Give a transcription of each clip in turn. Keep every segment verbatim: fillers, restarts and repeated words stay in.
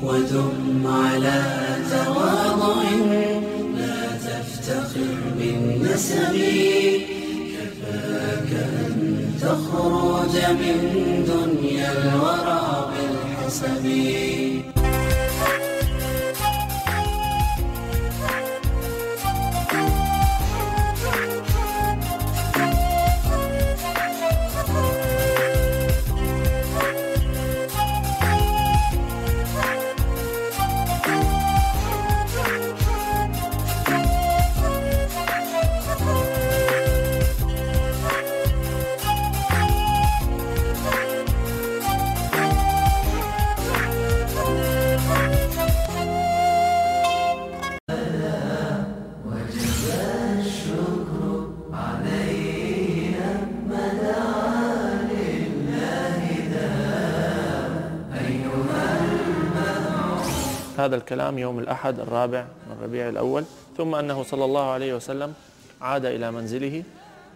ودم على تواضع لا تفتخر بالنسب، كفاك أن تخرج من دنيا الورى بالحسب. هذا الكلام يوم الأحد الرابع من ربيع الأول، ثم أنه صلى الله عليه وسلم عاد إلى منزله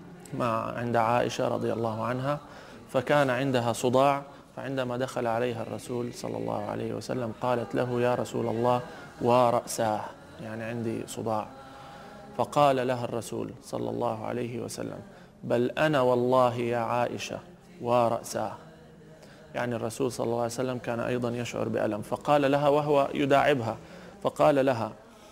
مع عند عائشة رضي الله عنها، فكان عندها صداع، فعندما دخل عليها الرسول صلى الله عليه وسلم قالت له: يا رسول الله ورأساه، يعني عندي صداع. فقال لها الرسول صلى الله عليه وسلم: بل أنا والله يا عائشة ورأساه، يعني الرسول صلى الله عليه وسلم كان أيضا يشعر بألم. فقال لها وهو يداعبها، فقال لها: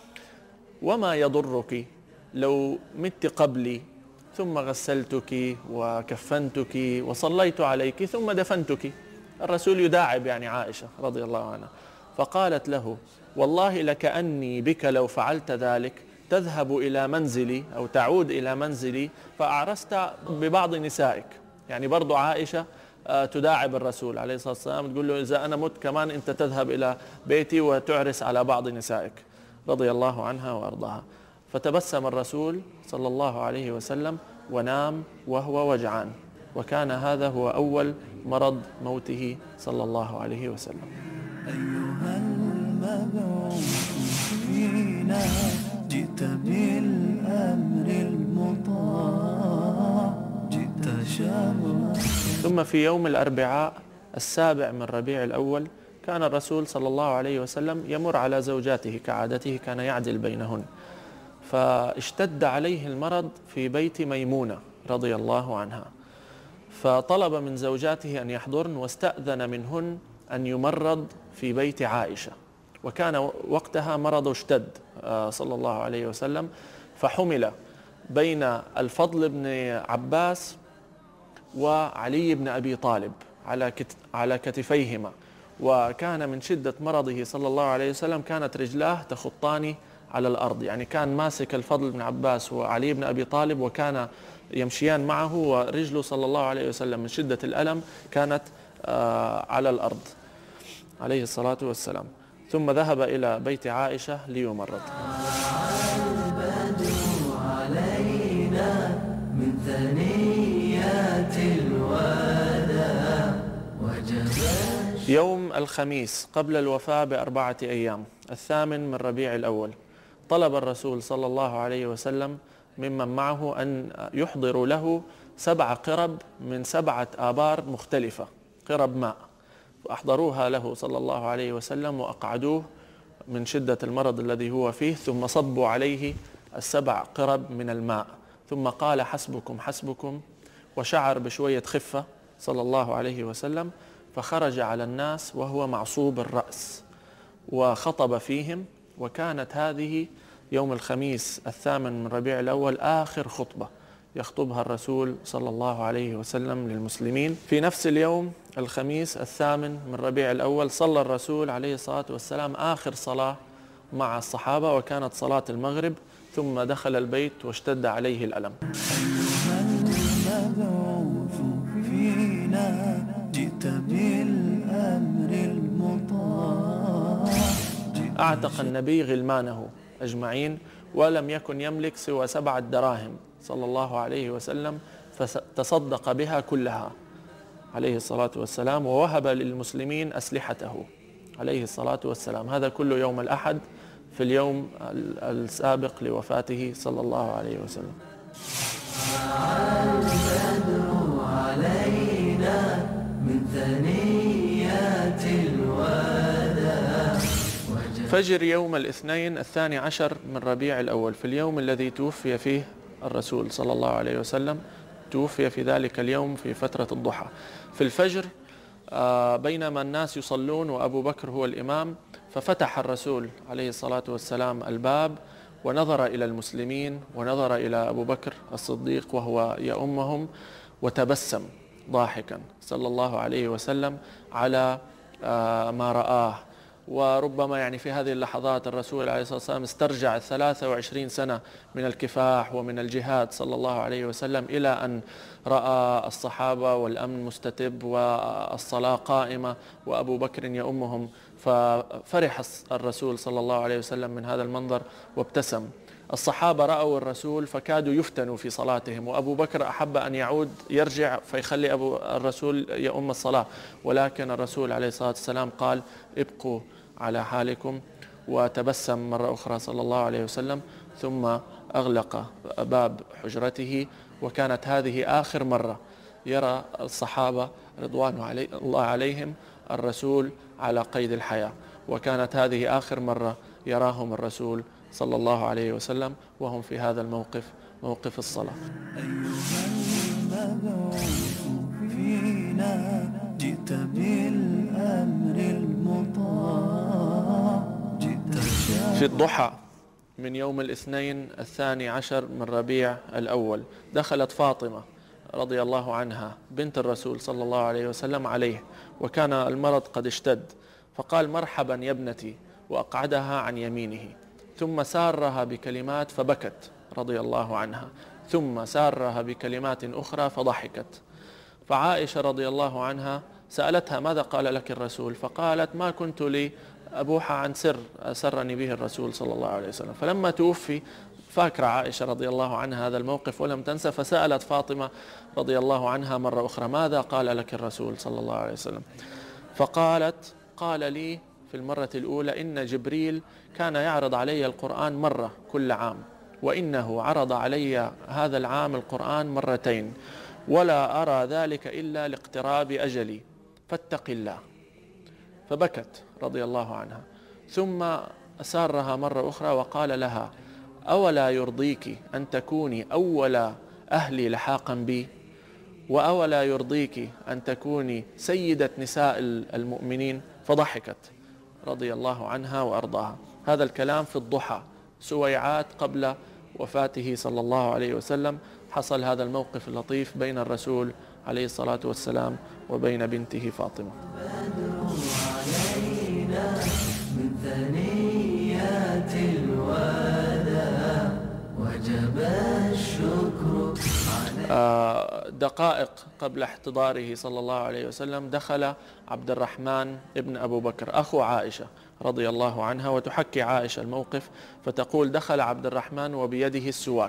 وما يضرك لو مت قبلي ثم غسلتك وكفنتك وصليت عليك ثم دفنتك. الرسول يداعب يعني عائشة رضي الله عنها. فقالت له: والله لكأني بك لو فعلت ذلك تذهب إلى منزلي أو تعود إلى منزلي فأعرست ببعض نسائك. يعني برضو عائشة تداعب الرسول عليه الصلاة والسلام، تقول له: إذا أنا مت كمان أنت تذهب إلى بيتي وتعرس على بعض نسائك، رضي الله عنها وأرضاها. فتبسم الرسول صلى الله عليه وسلم ونام وهو وجعان، وكان هذا هو أول مرض موته صلى الله عليه وسلم. أيها المبعوث فينا جئت بالأمر المطاع، جئت شرا. ثم في يوم الأربعاء السابع من ربيع الأول كان الرسول صلى الله عليه وسلم يمر على زوجاته كعادته، كان يعدل بينهن، فاشتد عليه المرض في بيت ميمونة رضي الله عنها، فطلب من زوجاته أن يحضرن، واستأذن منهن أن يمرض في بيت عائشة، وكان وقتها مرضه اشتد صلى الله عليه وسلم، فحمل بين الفضل بن عباس وعلي بن أبي طالب على على كتفيهما، وكان من شدة مرضه صلى الله عليه وسلم كانت رجلاه تخطان على الأرض، يعني كان ماسك الفضل بن عباس وعلي بن أبي طالب وكان يمشيان معه، ورجله صلى الله عليه وسلم من شدة الألم كانت على الأرض عليه الصلاة والسلام. ثم ذهب إلى بيت عائشة ليمرض. يوم الخميس قبل الوفاة بأربعة أيام الثامن من ربيع الأول طلب الرسول صلى الله عليه وسلم ممن معه أن يحضروا له سبع قرب من سبعة آبار مختلفة، قرب ماء، فأحضروها له صلى الله عليه وسلم وأقعدوه من شدة المرض الذي هو فيه، ثم صبوا عليه السبع قرب من الماء، ثم قال: حسبكم حسبكم، وشعر بشوية خفة صلى الله عليه وسلم، فخرج على الناس وهو معصوب الرأس وخطب فيهم. وكانت هذه يوم الخميس الثامن من ربيع الأول آخر خطبة يخطبها الرسول صلى الله عليه وسلم للمسلمين. في نفس اليوم الخميس الثامن من ربيع الأول صلى الرسول عليه الصلاة والسلام آخر صلاة مع الصحابة، وكانت صلاة المغرب، ثم دخل البيت واشتد عليه الألم. أعتق النبي غلمانه أجمعين، ولم يكن يملك سوى سبعة دراهم صلى الله عليه وسلم، فتصدق بها كلها عليه الصلاة والسلام، ووهب للمسلمين أسلحته عليه الصلاة والسلام. هذا كله يوم الأحد في اليوم السابق لوفاته صلى الله عليه وسلم. علينا من ثنيات الوداع فجر يوم الاثنين الثاني عشر من ربيع الأول، في اليوم الذي توفي فيه الرسول صلى الله عليه وسلم، توفي في ذلك اليوم في فترة الضحى. في الفجر بينما الناس يصلون وأبو بكر هو الإمام، ففتح الرسول عليه الصلاة والسلام الباب ونظر إلى المسلمين ونظر إلى أبو بكر الصديق وهو يؤمهم، وتبسم ضاحكا صلى الله عليه وسلم على ما رآه. وربما يعني في هذه اللحظات الرسول عليه الصلاة والسلام استرجع الثلاثة وعشرين سنة من الكفاح ومن الجهاد صلى الله عليه وسلم، إلى أن رأى الصحابة والأمن مستتب والصلاة قائمة وأبو بكر يؤمهم، ففرح الرسول صلى الله عليه وسلم من هذا المنظر وابتسم. الصحابة رأوا الرسول فكادوا يفتنوا في صلاتهم، وأبو بكر أحب أن يعود يرجع فيخلي أبو الرسول يؤم الصلاة، ولكن الرسول عليه الصلاة والسلام قال ابقوا على حالكم، وتبسم مرة أخرى صلى الله عليه وسلم، ثم أغلق باب حجرته. وكانت هذه آخر مرة يرى الصحابة رضوان الله عليهم الرسول على قيد الحياة، وكانت هذه آخر مرة يراهم الرسول صلى الله عليه وسلم وهم في هذا الموقف، موقف الصلاة. أيها المبعوث فينا جئت بالأمر المطاع، جئت في الضحى من يوم الاثنين الثاني عشر من ربيع الأول دخلت فاطمة رضي الله عنها بنت الرسول صلى الله عليه وسلم عليه، وكان المرض قد اشتد، فقال مرحبا يا ابنتي، وأقعدها عن يمينه، ثم سارها بكلمات فبكت رضي الله عنها، ثم سارها بكلمات أخرى فضحكت. فعائشة رضي الله عنها سألتها ماذا قال لك الرسول؟ فقالت ما كنت لي أبوح عن سر أسرني به الرسول صلى الله عليه وسلم. فلما توفي فاكرة عائشة رضي الله عنها هذا الموقف ولم تنسى، فسألت فاطمة رضي الله عنها مرة أخرى ماذا قال لك الرسول صلى الله عليه وسلم؟ فقالت قال لي في المرة الأولى إن جبريل كان يعرض علي القرآن مرة كل عام، وإنه عرض علي هذا العام القرآن مرتين، ولا أرى ذلك إلا لاقتراب أجلي، فاتق الله. فبكت رضي الله عنها، ثم أسارها مرة أخرى وقال لها أولا يرضيك أن تكوني أول أهلي لحاقا بي، وأولا يرضيك أن تكوني سيدة نساء المؤمنين؟ فضحكت رضي الله عنها وأرضاها. هذا الكلام في الضحى سويعات قبل وفاته صلى الله عليه وسلم حصل هذا الموقف اللطيف بين الرسول عليه الصلاة والسلام وبين بنته فاطمة. من ثنيات الوداع وجب الشكر. دقائق قبل احتضاره صلى الله عليه وسلم دخل عبد الرحمن ابن أبو بكر أخو عائشة رضي الله عنها، وتحكي عائشة الموقف فتقول دخل عبد الرحمن وبيده السواك،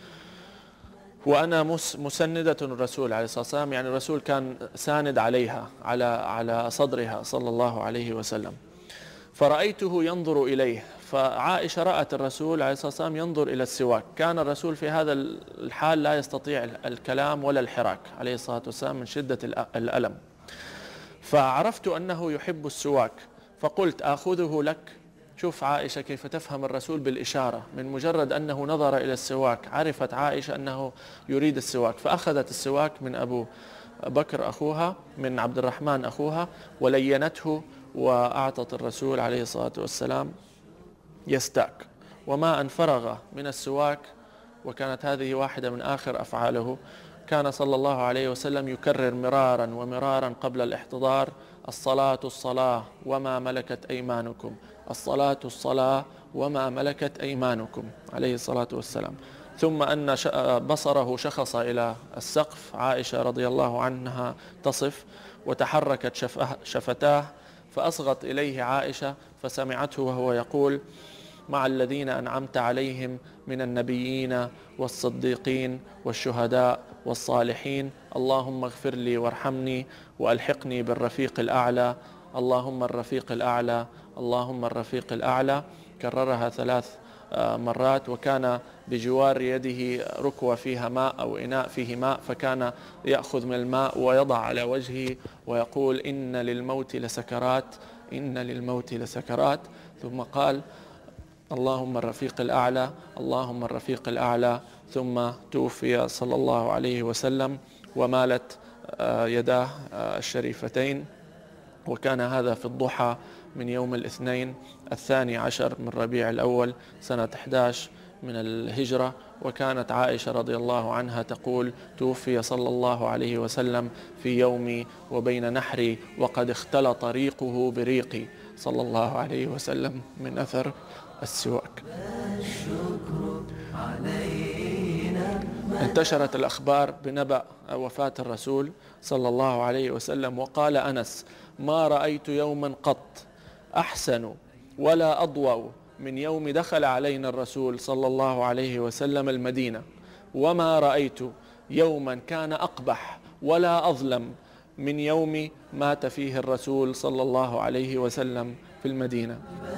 وأنا مسندة الرسول عليه الصلاة والسلام، يعني الرسول كان ساند عليها على على صدرها صلى الله عليه وسلم، فرأيته ينظر إليه. فعائشة رأت الرسول عليه الصلاة والسلام ينظر إلى السواك، كان الرسول في هذا الحال لا يستطيع الكلام ولا الحراك عليه الصلاة والسلام من شدة الألم، فعرفت أنه يحب السواك فقلت آخذه لك. شوف عائشة كيف تفهم الرسول بالإشارة، من مجرد أنه نظر إلى السواك عرفت عائشة أنه يريد السواك، فأخذت السواك من أبو بكر أخوها، من عبد الرحمن أخوها، ولينته وأعطت الرسول عليه الصلاة والسلام يستاك. وما أن فرغ من السواك، وكانت هذه واحدة من آخر أفعاله، كان صلى الله عليه وسلم يكرر مرارا ومرارا قبل الاحتضار الصلاة الصلاة وما ملكت أيمانكم، الصلاة الصلاة وما ملكت أيمانكم عليه الصلاة والسلام. ثم أن بصره شخص إلى السقف، عائشة رضي الله عنها تصف وتحركت شفتاه فأصغت إليه عائشة فسمعته وهو يقول مع الذين أنعمت عليهم من النبيين والصديقين والشهداء والصالحين، اللهم اغفر لي وارحمني وألحقني بالرفيق الأعلى، اللهم الرفيق الأعلى، اللهم الرفيق الأعلى، كررها ثلاث مرات. وكان بجوار يده ركوة فيها ماء أو إناء فيه ماء، فكان يأخذ من الماء ويضع على وجهه ويقول إن للموت لسكرات، إن للموت لسكرات. ثم قال اللهم الرفيق الأعلى، اللهم الرفيق الأعلى، ثم توفي صلى الله عليه وسلم ومالت يداه الشريفتين. وكان هذا في الضحى من يوم الاثنين الثاني عشر من ربيع الأول سنة أحد عشر من الهجرة. وكانت عائشة رضي الله عنها تقول توفي صلى الله عليه وسلم في يومي وبين نحري وقد اختلط ريقه بريقي صلى الله عليه وسلم من أثر السواك. انتشرت الأخبار بنبأ وفاة الرسول صلى الله عليه وسلم، وقال أنس: ما رأيت يوما قط أحسن ولا أضوأ من يوم دخل علينا الرسول صلى الله عليه وسلم المدينة، وما رأيت يوما كان أقبح ولا أظلم من يوم مات فيه الرسول صلى الله عليه وسلم في المدينة.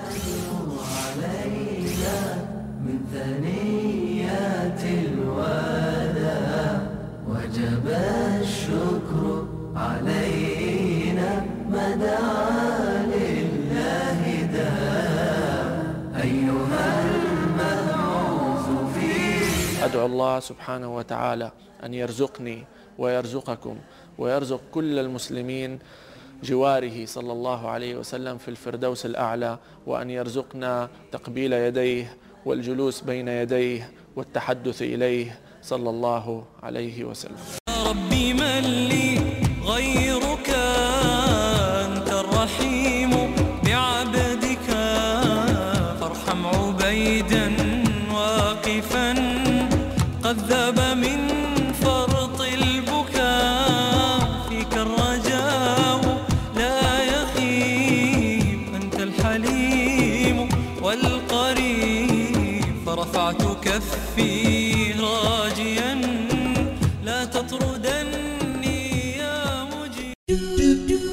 من ثنيات الوداع وجب الشكر علينا ما دعا لله داع أيها المبعوث فينا. أدعو الله سبحانه وتعالى أن يرزقني ويرزقكم ويرزق كل المسلمين جواره صلى الله عليه وسلم في الفردوس الأعلى، وأن يرزقنا تقبيل يديه والجلوس بين يديه والتحدث إليه صلى الله عليه وسلم. يا ربي من لي غيرك، أنت الرحيم بعبدك، فارحم عبيدا واقفا قد ذاب من فرط البكاء، فيك الرجاء لا يخيب، أنت الحليم والقريب، فرفعت كفي راجيا لا تطردني يا مجيب.